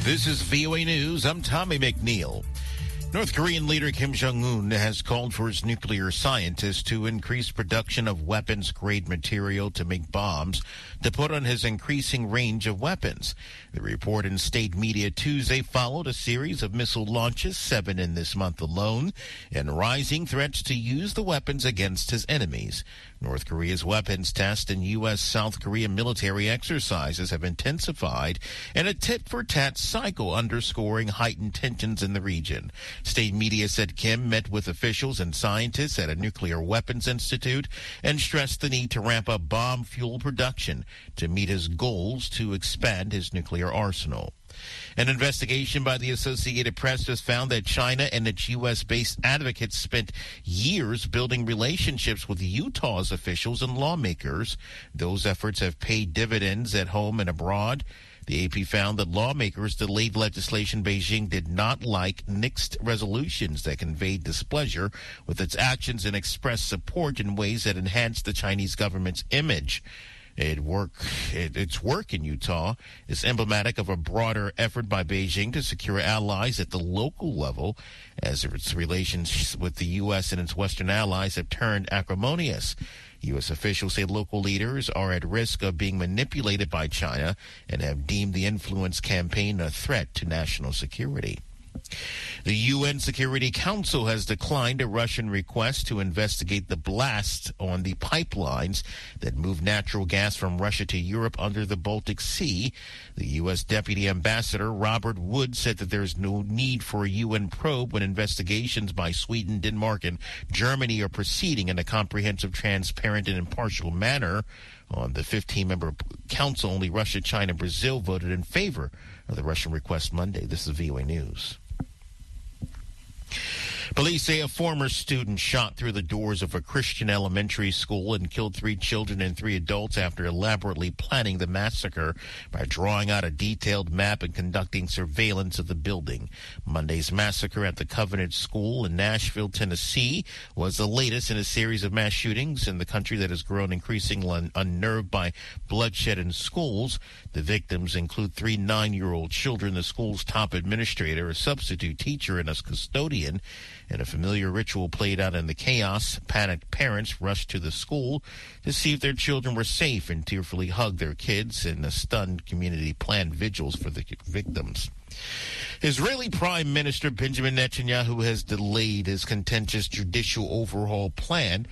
This is VOA News. I'm Tommy McNeil. North Korean leader Kim Jong-un has called for his nuclear scientists to increase production of weapons-grade material to make bombs to put on his increasing range of weapons. The report in state media Tuesday followed a series of missile launches, 7 in this month alone, and rising threats to use the weapons against his enemies. North Korea's weapons test and U.S.-South Korea military exercises have intensified in a tit-for-tat cycle, underscoring heightened tensions in the region. State media said Kim met with officials and scientists at a nuclear weapons institute and stressed the need to ramp up bomb fuel production to meet his goals to expand his nuclear arsenal. An investigation by the Associated Press has found that China and its U.S.-based advocates spent years building relationships with Utah's officials and lawmakers. Those efforts have paid dividends at home and abroad. The AP found that lawmakers delayed legislation Beijing did not like, nixed resolutions that conveyed displeasure with its actions and expressed support in ways that enhanced the Chinese government's image. Its work in Utah is emblematic of a broader effort by Beijing to secure allies at the local level, as its relations with the U.S. and its Western allies have turned acrimonious. U.S. officials say local leaders are at risk of being manipulated by China and have deemed the influence campaign a threat to national security. The UN Security Council has declined a Russian request to investigate the blast on the pipelines that move natural gas from Russia to Europe under the Baltic Sea. The U.S. Deputy Ambassador Robert Wood said that there is no need for a UN probe when investigations by Sweden, Denmark, and Germany are proceeding in a comprehensive, transparent, and impartial manner. On the 15-member council, only Russia, China, and Brazil voted in favor of the Russian request Monday. This is VOA News. Police say a former student shot through the doors of a Christian elementary school and killed 3 children and 3 adults after elaborately planning the massacre by drawing out a detailed map and conducting surveillance of the building. Monday's massacre at the Covenant School in Nashville, Tennessee, was the latest in a series of mass shootings in the country that has grown increasingly unnerved by bloodshed in schools. The victims include 3 9-year-old children, the school's top administrator, a substitute teacher, and a custodian. In a familiar ritual played out in the chaos, panicked parents rushed to the school to see if their children were safe and tearfully hugged their kids, and a stunned community planned vigils for the victims. Israeli Prime Minister Benjamin Netanyahu has delayed his contentious judicial overhaul plan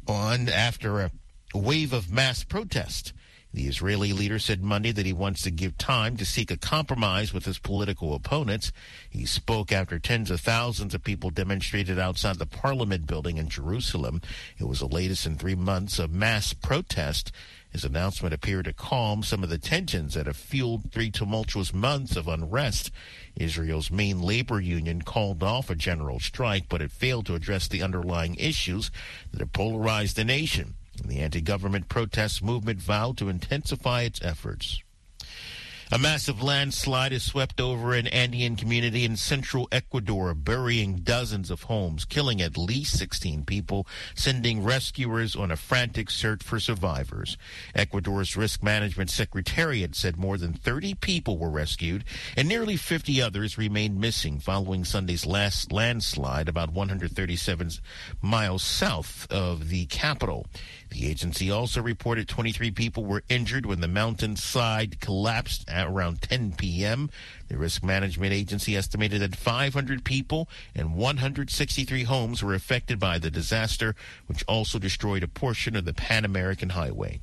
after a wave of mass protest. The Israeli leader said Monday that he wants to give time to seek a compromise with his political opponents. He spoke after tens of thousands of people demonstrated outside the Parliament building in Jerusalem. It was the latest in 3 months of mass protest. His announcement appeared to calm some of the tensions that have fueled 3 tumultuous months of unrest. Israel's main labor union called off a general strike, but it failed to address the underlying issues that have polarized the nation. The anti-government protest movement vowed to intensify its efforts. A massive landslide has swept over an Andean community in central Ecuador, burying dozens of homes, killing at least 16 people, sending rescuers on a frantic search for survivors. Ecuador's Risk Management Secretariat said more than 30 people were rescued and nearly 50 others remained missing following Sunday's last landslide about 137 miles south of the capital. The agency also reported 23 people were injured when the mountainside collapsed at around 10 p.m. The Risk Management Agency estimated that 500 people and 163 homes were affected by the disaster, which also destroyed a portion of the Pan American Highway.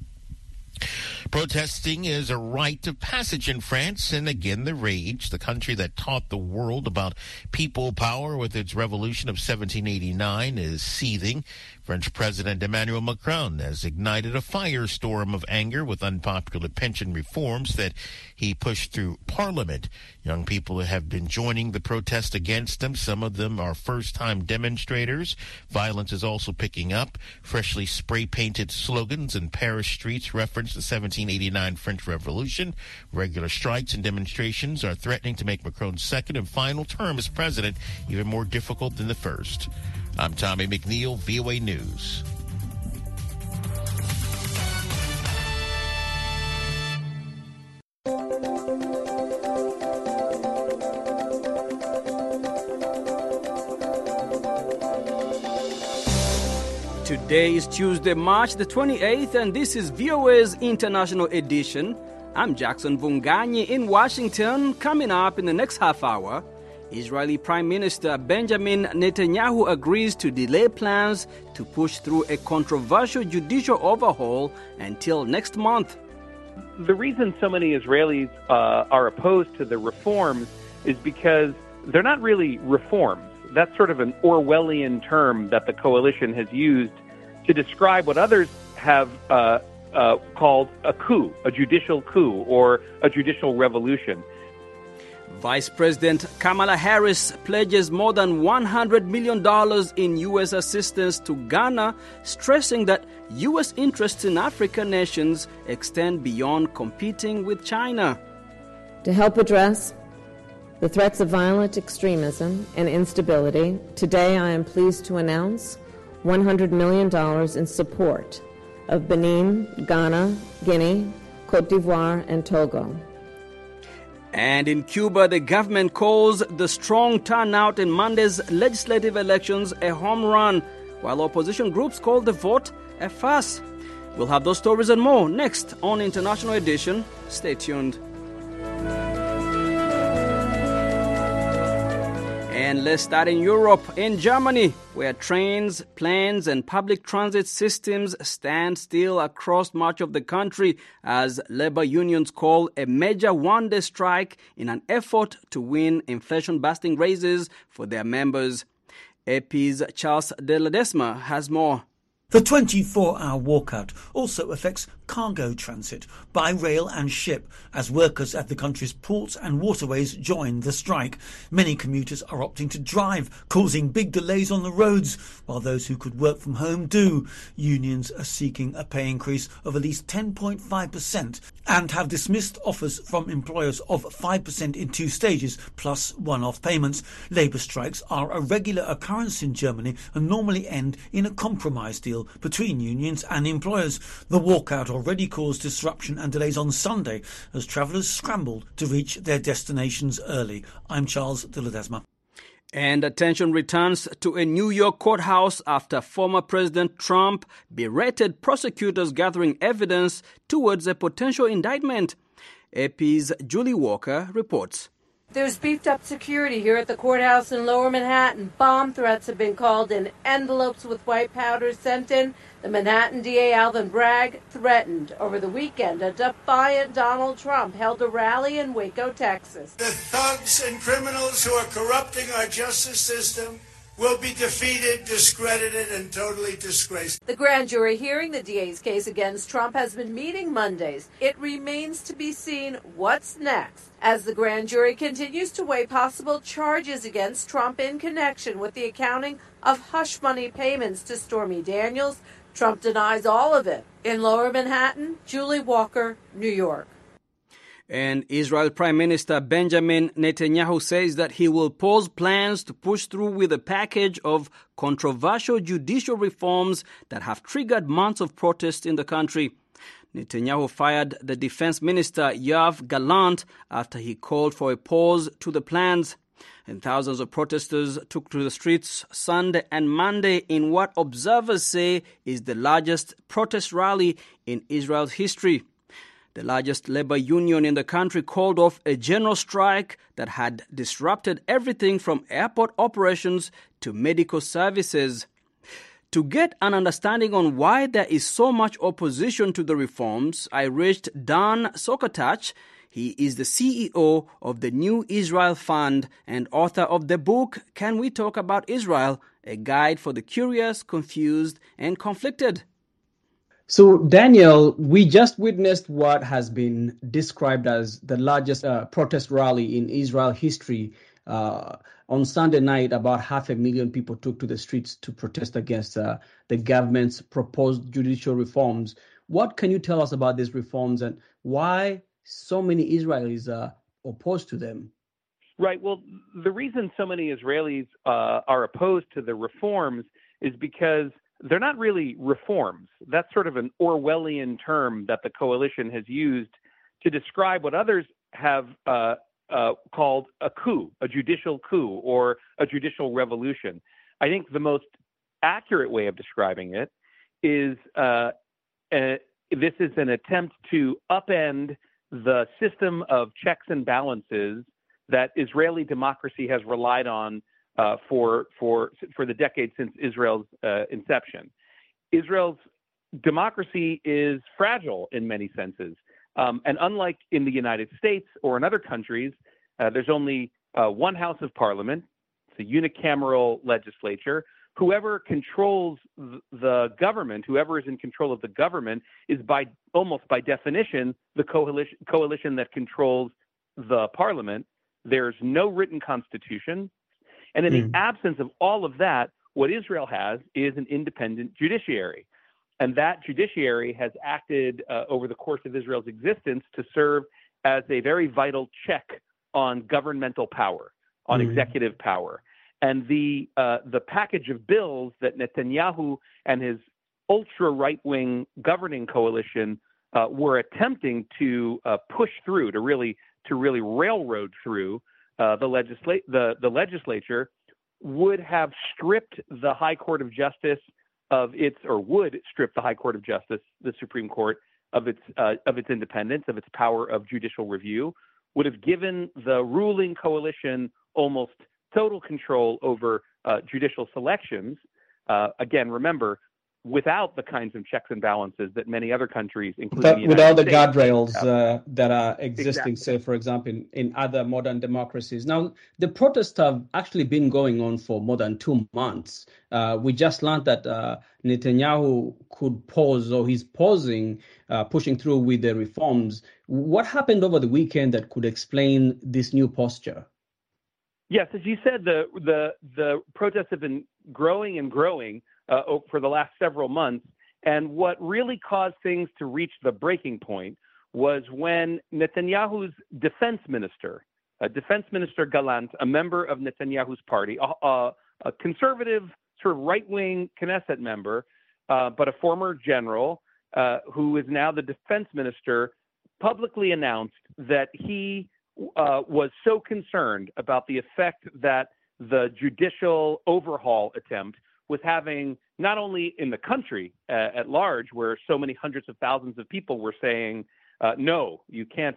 Protesting is a rite of passage in France, and again the rage. The country that taught the world about people power with its revolution of 1789 is seething. French President Emmanuel Macron has ignited a firestorm of anger with unpopular pension reforms that he pushed through Parliament. Young people have been joining the protest against him. Some of them are first-time demonstrators. Violence is also picking up. Freshly spray-painted slogans in Paris streets reference the 1789 French Revolution. Regular strikes and demonstrations are threatening to make Macron's second and final term as president even more difficult than the first. I'm Tommy McNeil, VOA News. Today is Tuesday, March the 28th, and this is VOA's International Edition. I'm Jackson Vunganyi in Washington. Coming up in the next half hour, Israeli Prime Minister Benjamin Netanyahu agrees to delay plans to push through a controversial judicial overhaul until next month. The reason so many Israelis are opposed to the reforms is because they're not really reforms. That's sort of an Orwellian term that the coalition has used to describe what others have called a coup, a judicial coup, or a judicial revolution. Vice President Kamala Harris pledges more than $100 million in U.S. assistance to Ghana, stressing that U.S. interests in African nations extend beyond competing with China. To help address the threats of violent extremism and instability, today I am pleased to announce $100 million in support of Benin, Ghana, Guinea, Cote d'Ivoire, and Togo. And in Cuba, the government calls the strong turnout in Monday's legislative elections a home run, while opposition groups call the vote a farce. We'll have those stories and more next on International Edition. Stay tuned.And let's start in Europe, in Germany, where trains, planes, and public transit systems stand still across much of the country as labor unions call a major one-day strike in an effort to win inflation-busting raises for their members. AP's Charles de Ledesma has more. The 24-hour walkout also affects cargo transit by rail and ship as workers at the country's ports and waterways join the strike. Many commuters are opting to drive, causing big delays on the roads, while those who could work from home do. Unions are seeking a pay increase of at least 10.5% and have dismissed offers from employers of 5% in 2 stages, plus one-off payments. Labour strikes are a regular occurrence in Germany and normally end in a compromise deal between unions and employers. The walkout already caused disruption and delays on Sunday as travellers scrambled to reach their destinations early. I'm Charles de Ledesma. And attention returns to a New York courthouse after former President Trump berated prosecutors gathering evidence towards a potential indictment. AP's Julie Walker reports. There's beefed up security here at the courthouse in Lower Manhattan. Bomb threats have been called in, envelopes with white powder sent in. The Manhattan DA Alvin Bragg threatened. Over the weekend, a defiant Donald Trump held a rally in Waco, Texas. The thugs and criminals who are corrupting our justice system will be defeated, discredited, and totally disgraced. The grand jury hearing the DA's case against Trump has been meeting Mondays. It remains to be seen what's next as the grand jury continues to weigh possible charges against Trump in connection with the accounting of hush money payments to Stormy Daniels. Trump denies all of it. In Lower Manhattan, Julie Walker, New York. And Israel Prime Minister Benjamin Netanyahu says that he will pause plans to push through with a package of controversial judicial reforms that have triggered months of protest in the country. Netanyahu fired the defense minister Yoav Gallant after he called for a pause to the plans. And thousands of protesters took to the streets Sunday and Monday in what observers say is the largest protest rally in Israel's history. The largest labor union in the country called off a general strike that had disrupted everything from airport operations to medical services. To get an understanding on why there is so much opposition to the reforms, I reached Dan Sokatach. He is the CEO of the New Israel Fund and author of the book, Can We Talk About Israel? A Guide for the Curious, Confused, and Conflicted. So, Daniel, we just witnessed what has been described as the largest protest rally in Israel history. On Sunday night, about 500,000 people took to the streets to protest against the government's proposed judicial reforms. What can you tell us about these reforms and why so many Israelis are opposed to them? Right. Well, the reason so many Israelis are opposed to the reforms is because they're not really reforms. That's sort of an Orwellian term that the coalition has used to describe what others have called a coup, a judicial coup, or a judicial revolution. I think the most accurate way of describing it is this is an attempt to upend the system of checks and balances that Israeli democracy has relied on for the decades since Israel's inception. Israel's democracy is fragile in many senses. And unlike in the United States or in other countries, there's only one house of parliament. It's a unicameral legislature. Whoever controls the government, whoever is in control of the government, is almost by definition the coalition that controls the parliament. There's no written constitution. And in the absence of all of that, what Israel has is an independent judiciary. And that judiciary has acted over the course of Israel's existence to serve as a very vital check on governmental power, on executive power. And the package of bills that Netanyahu and his ultra right-wing governing coalition were attempting to push through, to really railroad through the legislature, would have stripped the High Court of Justice would strip the High Court of Justice, the Supreme Court, of its independence, of its power of judicial review, would have given the ruling coalition almost total control over judicial selections. Again, remember, without the kinds of checks and balances that many other countries, including without the States, guardrails that are existing, exactly. say, for example, in other modern democracies. Now, the protests have actually been going on for more than 2 months. We just learned that Netanyahu could pause, or he's pausing, pushing through with the reforms. What happened over the weekend that could explain this new posture? Yes, as you said, the protests have been growing and growing for the last several months. And what really caused things to reach the breaking point was when Netanyahu's defense minister Gallant, a member of Netanyahu's party, a conservative, sort of right-wing Knesset member, but a former general who is now the defense minister, publicly announced that he was so concerned about the effect that the judicial overhaul attempt was having, not only in the country at large, where so many hundreds of thousands of people were saying, no, you can't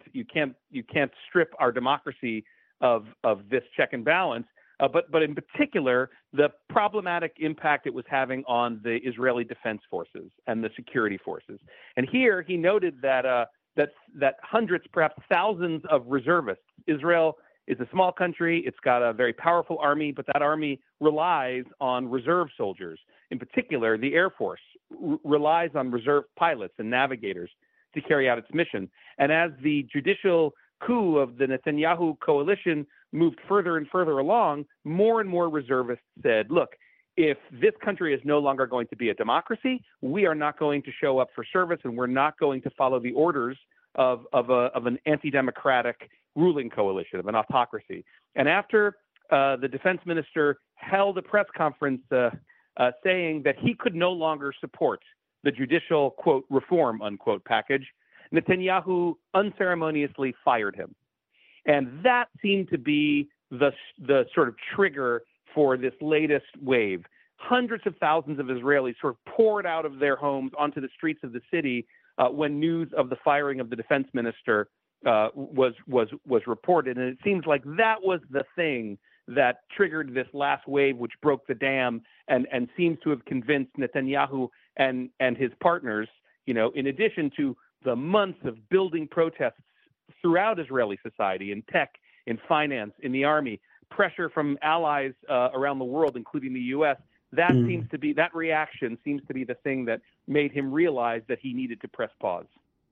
strip our democracy of this check and balance, but in particular, the problematic impact it was having on the Israeli defense forces and the security forces. And here he noted that hundreds, perhaps thousands of reservists. Israel is a small country. It's got a very powerful army, but that army relies on reserve soldiers. In particular, the Air Force relies on reserve pilots and navigators to carry out its mission. And as the judicial coup of the Netanyahu coalition moved further and further along, more and more reservists said, look, if this country is no longer going to be a democracy, we are not going to show up for service, and we're not going to follow the orders of an anti-democratic ruling coalition, of an autocracy. And after the defense minister held a press conference saying that he could no longer support the judicial, quote, reform, unquote, package, Netanyahu unceremoniously fired him. And that seemed to be the sort of trigger for this latest wave. Hundreds of thousands of Israelis sort of poured out of their homes onto the streets of the city when news of the firing of the defense minister was reported. And it seems like that was the thing that triggered this last wave, which broke the dam and seems to have convinced Netanyahu and his partners, in addition to the months of building protests throughout Israeli society, in tech, in finance, in the army, pressure from allies around the world, including the U.S., that reaction seems to be the thing that made him realize that he needed to press pause.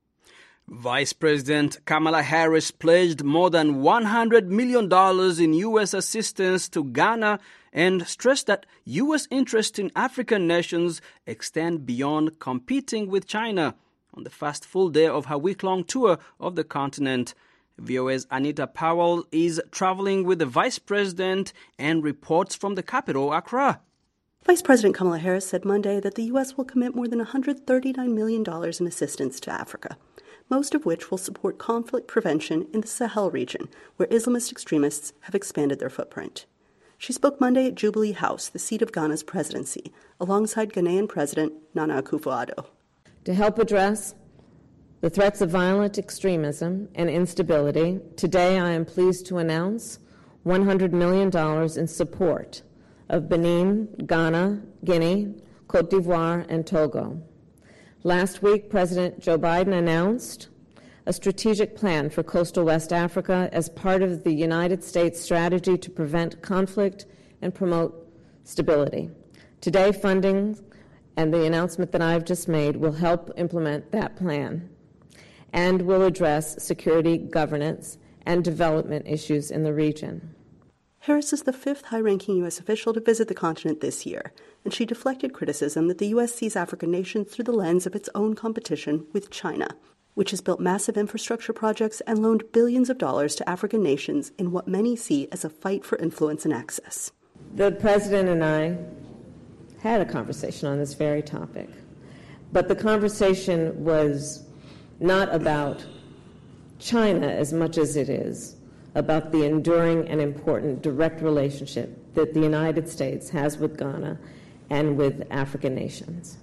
Vice President Kamala Harris pledged more than $100 million in U.S. assistance to Ghana and stressed that U.S. interests in African nations extend beyond competing with China on the first full day of her week-long tour of the continent. VOA's Anita Powell is traveling with the Vice President and reports from the capital, Accra. Vice President Kamala Harris said Monday that the U.S. will commit more than $139 million in assistance to Africa, most of which will support conflict prevention in the Sahel region, where Islamist extremists have expanded their footprint. She spoke Monday at Jubilee House, the seat of Ghana's presidency, alongside Ghanaian President Nana Akufo-Addo. To help address the threats of violent extremism and instability, today I am pleased to announce $100 million in support of Benin, Ghana, Guinea, Cote d'Ivoire, and Togo. Last week, President Joe Biden announced a strategic plan for coastal West Africa as part of the United States strategy to prevent conflict and promote stability. Today, funding and the announcement that I've just made will help implement that plan and will address security, governance, and development issues in the region. Harris is the fifth high-ranking U.S. official to visit the continent this year, and she deflected criticism that the U.S. sees African nations through the lens of its own competition with China, which has built massive infrastructure projects and loaned billions of dollars to African nations in what many see as a fight for influence and access. The president and I had a conversation on this very topic, but the conversation was not about China as much as it is about the enduring and important direct relationship that the United States has with Ghana and with African nations.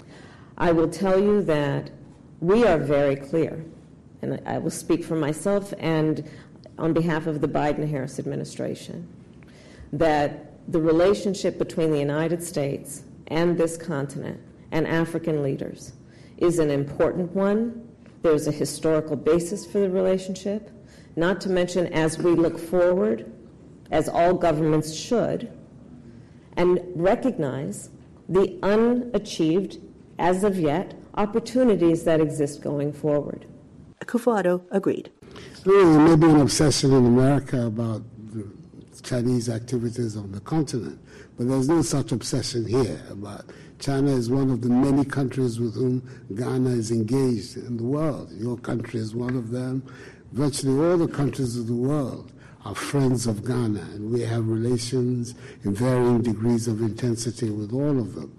I will tell you that we are very clear, and I will speak for myself and on behalf of the Biden-Harris administration, that the relationship between the United States and this continent and African leaders is an important one. There's a historical basis for the relationship, not to mention as we look forward, as all governments should, and recognize the unachieved, as of yet, opportunities that exist going forward. Akufo-Addo agreed. There may be an obsession in America about the Chinese activities on the continent, but there's no such obsession here. About China is one of the many countries with whom Ghana is engaged in the world. Your country is one of them. Virtually all the countries of the world are friends of Ghana, and we have relations in varying degrees of intensity with all of them.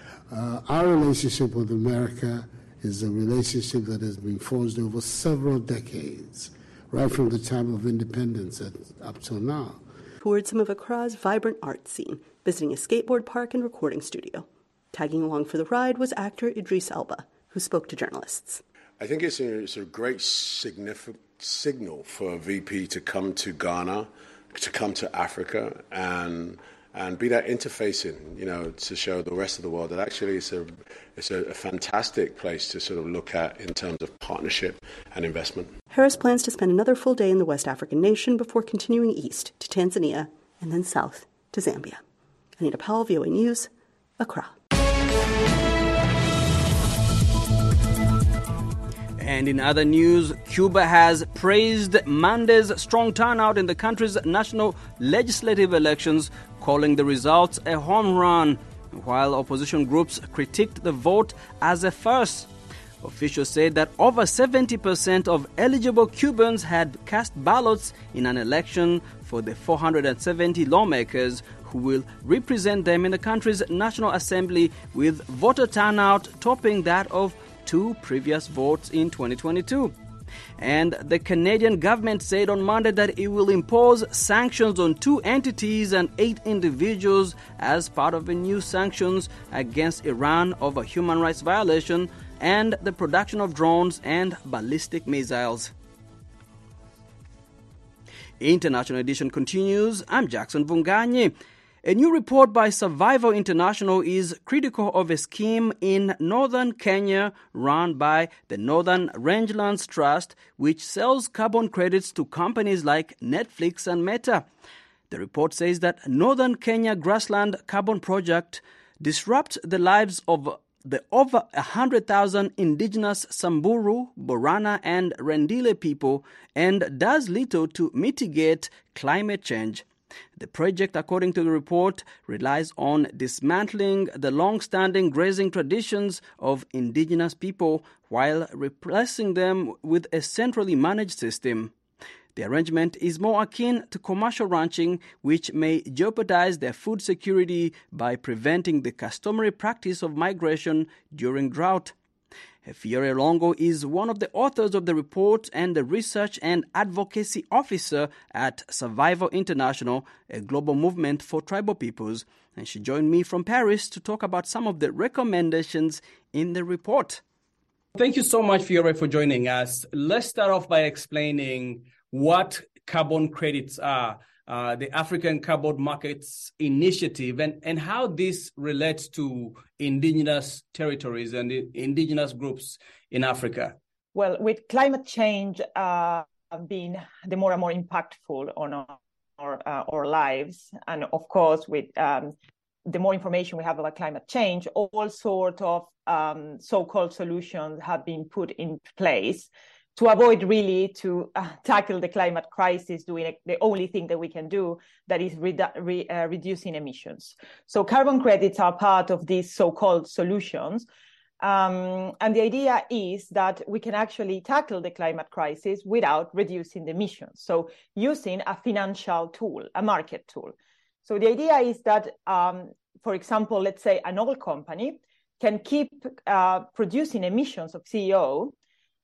Our relationship with America is a relationship that has been forged over several decades, right from the time of independence up till now. Toured some of Accra's vibrant art scene, visiting a skateboard park and recording studio. Tagging along for the ride was actor Idris Elba, who spoke to journalists. I think it's a great signal for a VP to come to Ghana, to come to Africa, and be that interfacing, to show the rest of the world that actually it's a fantastic place to sort of look at in terms of partnership and investment. Harris plans to spend another full day in the West African nation before continuing east to Tanzania and then south to Zambia. Anita Powell, VOA News, Accra. And in other news, Cuba has praised Monday's strong turnout in the country's national legislative elections, calling the results a home run, while opposition groups critiqued the vote as a farce. Officials said that over 70% of eligible Cubans had cast ballots in an election for the 470 lawmakers who will represent them in the country's National Assembly, with voter turnout topping that of two previous votes in 2022. And the Canadian government said on Monday that it will impose sanctions on 2 entities and 8 individuals as part of the new sanctions against Iran over human rights violation and the production of drones and ballistic missiles. International Edition continues. I'm Jackson Vunganyi. A new report by Survival International is critical of a scheme in northern Kenya run by the Northern Rangelands Trust, which sells carbon credits to companies like Netflix and Meta. The report says that Northern Kenya Grassland Carbon Project disrupts the lives of the over 100,000 indigenous Samburu, Borana, and Rendile people and does little to mitigate climate change. The project, according to the report, relies on dismantling the long-standing grazing traditions of indigenous people while replacing them with a centrally managed system. The arrangement is more akin to commercial ranching, which may jeopardize their food security by preventing the customary practice of migration during drought. Fiore Longo is one of the authors of the report and the research and advocacy officer at Survivor International, a global movement for tribal peoples. And she joined me from Paris to talk about some of the recommendations in the report. Thank you so much, Fiore, for joining us. Let's start off by explaining what carbon credits are, the African Carbon Markets Initiative, and how this relates to indigenous territories and indigenous groups in Africa. Well, with climate change being the more and more impactful on our lives, and of course with the more information we have about climate change, all sorts of so-called solutions have been put in place to avoid really to tackle the climate crisis, doing the only thing that we can do, that is reducing emissions. So carbon credits are part of these so-called solutions. And the idea is that we can actually tackle the climate crisis without reducing the emissions. So using a financial tool, a market tool. So the idea is that, for example, let's say an oil company can keep producing emissions of CO,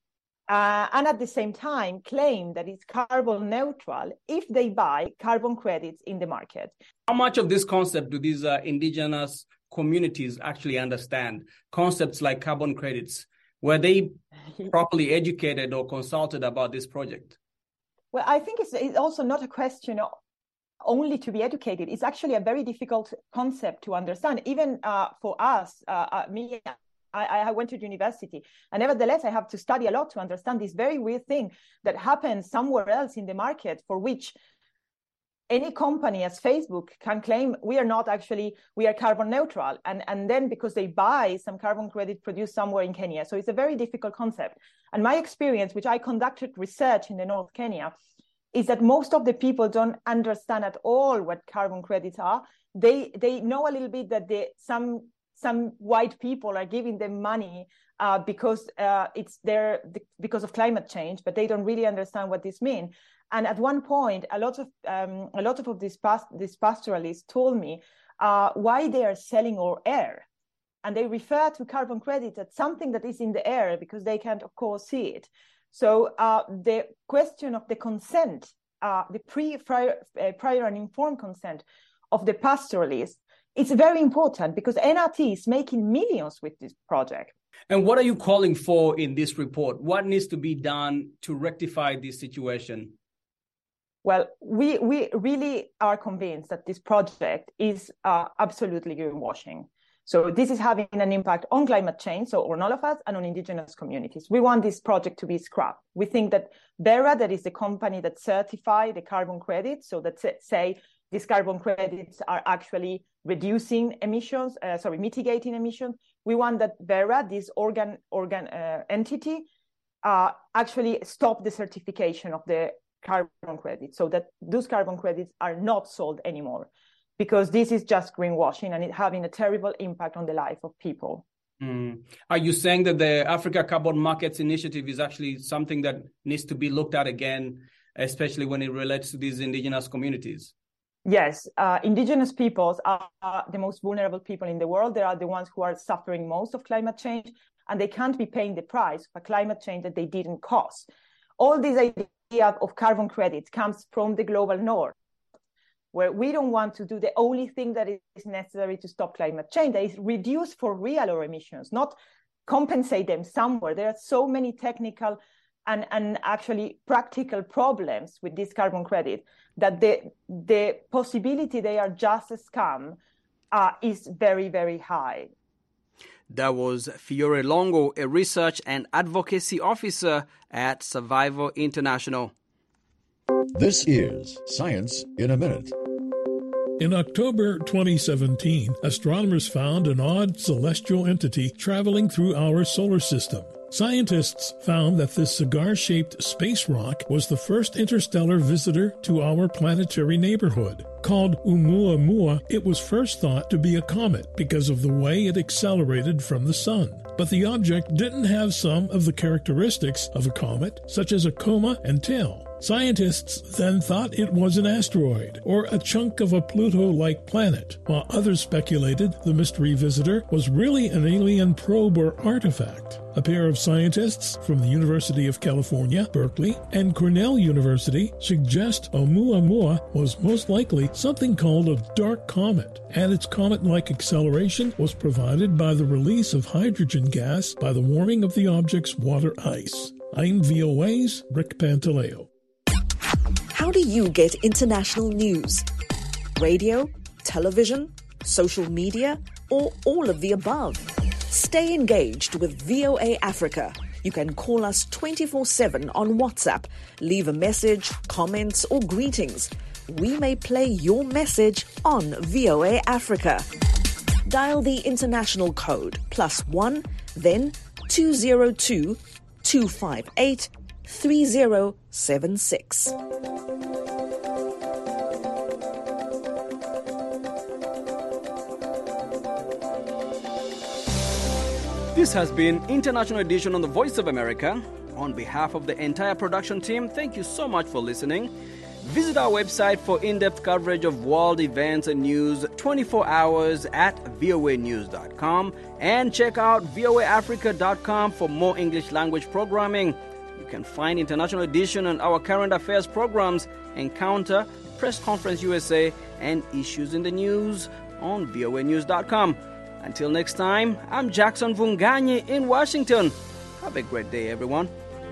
and at the same time claim that it's carbon neutral if they buy carbon credits in the market. How much of this concept do these indigenous communities actually understand? Concepts like carbon credits, were they properly educated or consulted about this project? Well, I think it's also not a question of only to be educated. It's actually a very difficult concept to understand, even for us, me. I went to university, and nevertheless, I have to study a lot to understand this very weird thing that happens somewhere else in the market, for which any company as Facebook can claim we are carbon neutral. And then because they buy some carbon credit produced somewhere in Kenya. So it's a very difficult concept. And my experience, which I conducted research in the North Kenya, is that most of the people don't understand at all what carbon credits are. They know a little bit that some white people are giving them money because it's there because of climate change, but they don't really understand what this means. And at one point, a lot of these pastoralists told me why they are selling our air, and they refer to carbon credits as something that is in the air because they can't, of course, see it. So the question of the consent, the prior and informed consent of the pastoralists, it's very important because NRT is making millions with this project. And what are you calling for in this report? What needs to be done to rectify this situation? Well, we really are convinced that this project is absolutely greenwashing. So this is having an impact on climate change, so on all of us, and on indigenous communities. We want this project to be scrapped. We think that Verra, that is the company that certified the carbon credits, so that say these carbon credits are actually reducing emissions, mitigating emissions. We want that Verra, this organ entity, actually stop the certification of the carbon credits, so that those carbon credits are not sold anymore, because this is just greenwashing and it's having a terrible impact on the life of people. Are you saying that the Africa Carbon Markets Initiative is actually something that needs to be looked at again, especially when it relates to these indigenous communities? Yes, indigenous peoples are the most vulnerable people in the world. They are the ones who are suffering most of climate change, and they can't be paying the price for climate change that they didn't cause. All this idea of carbon credits comes from the global north, where we don't want to do the only thing that is necessary to stop climate change, that is reduce for real our emissions, not compensate them somewhere. There are so many technical and actually practical problems with this carbon credit that the possibility they are just a scam is very, very high. That was Fiore Longo, a research and advocacy officer at Survivor International. This is Science in a Minute. In October 2017, astronomers found an odd celestial entity traveling through our solar system. Scientists found that this cigar-shaped space rock was the first interstellar visitor to our planetary neighborhood. Called Oumuamua, it was first thought to be a comet because of the way it accelerated from the sun. But the object didn't have some of the characteristics of a comet, such as a coma and tail. Scientists then thought it was an asteroid or a chunk of a Pluto-like planet, while others speculated the mystery visitor was really an alien probe or artifact. A pair of scientists from the University of California, Berkeley, and Cornell University suggest Oumuamua was most likely something called a dark comet, and its comet-like acceleration was provided by the release of hydrogen gas by the warming of the object's water ice. I'm VOA's Rick Pantaleo. How do you get international news? Radio, television, social media, or all of the above? Stay engaged with VOA Africa. You can call us 24/7 on WhatsApp, leave a message, comments, or greetings. We may play your message on VOA Africa. Dial the international code +1, then 202 258 3076. This has been International Edition on the Voice of America. On behalf of the entire production team, thank you so much for listening. Visit our website for in-depth coverage of world events and news 24 hours at voanews.com, and check out voaafrica.com for more English language programming. You can find International Edition and our current affairs programs, Encounter, Press Conference USA, and Issues in the News on voanews.com. Until next time, I'm Jackson Vunganyi in Washington. Have a great day, everyone.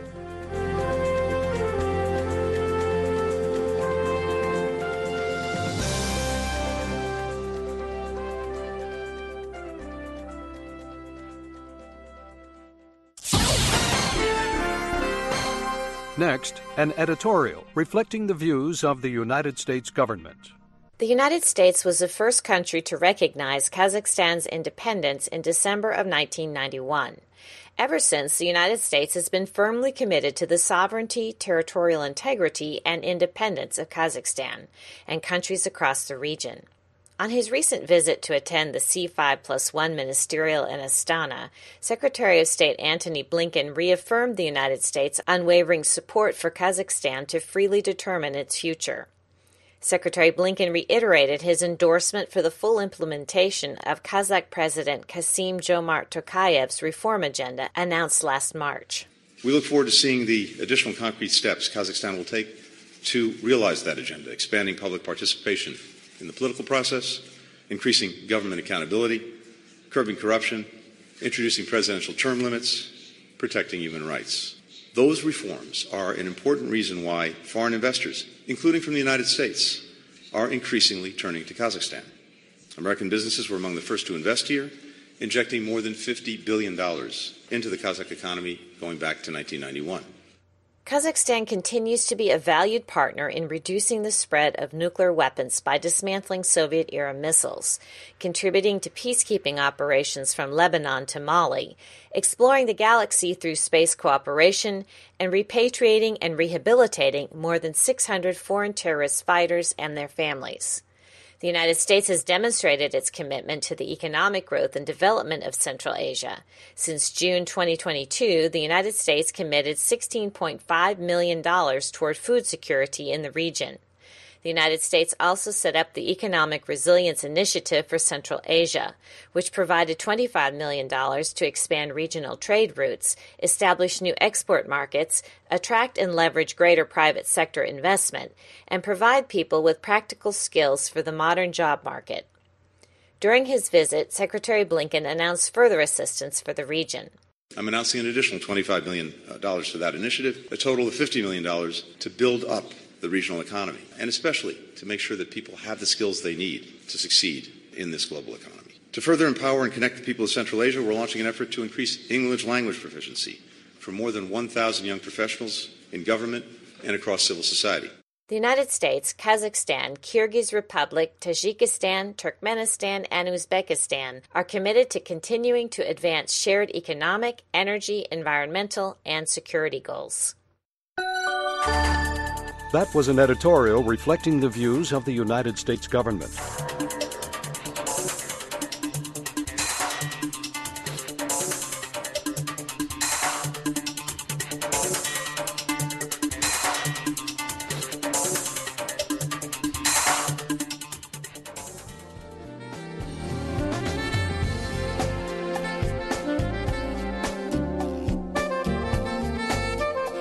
Next, an editorial reflecting the views of the United States government. The United States was the first country to recognize Kazakhstan's independence in December of 1991. Ever since, the United States has been firmly committed to the sovereignty, territorial integrity, and independence of Kazakhstan and countries across the region. On his recent visit to attend the C5+1 ministerial in Astana, Secretary of State Antony Blinken reaffirmed the United States' unwavering support for Kazakhstan to freely determine its future. Secretary Blinken reiterated his endorsement for the full implementation of Kazakh President Kassym-Jomart Tokayev's reform agenda announced last March. We look forward to seeing the additional concrete steps Kazakhstan will take to realize that agenda, expanding public participation in the political process, increasing government accountability, curbing corruption, introducing presidential term limits, protecting human rights. Those reforms are an important reason why foreign investors, including from the United States, are increasingly turning to Kazakhstan. American businesses were among the first to invest here, injecting more than $50 billion into the Kazakh economy going back to 1991. Kazakhstan continues to be a valued partner in reducing the spread of nuclear weapons by dismantling Soviet-era missiles, contributing to peacekeeping operations from Lebanon to Mali, exploring the galaxy through space cooperation, and repatriating and rehabilitating more than 600 foreign terrorist fighters and their families. The United States has demonstrated its commitment to the economic growth and development of Central Asia. Since June 2022, the United States committed $16.5 million toward food security in the region. The United States also set up the Economic Resilience Initiative for Central Asia, which provided $25 million to expand regional trade routes, establish new export markets, attract and leverage greater private sector investment, and provide people with practical skills for the modern job market. During his visit, Secretary Blinken announced further assistance for the region. I'm announcing an additional $25 million to that initiative, a total of $50 million to build up the regional economy, and especially to make sure that people have the skills they need to succeed in this global economy. To further empower and connect the people of Central Asia, we're launching an effort to increase English language proficiency for more than 1,000 young professionals in government and across civil society. The United States, Kazakhstan, Kyrgyz Republic, Tajikistan, Turkmenistan, and Uzbekistan are committed to continuing to advance shared economic, energy, environmental, and security goals. That was an editorial reflecting the views of the United States government.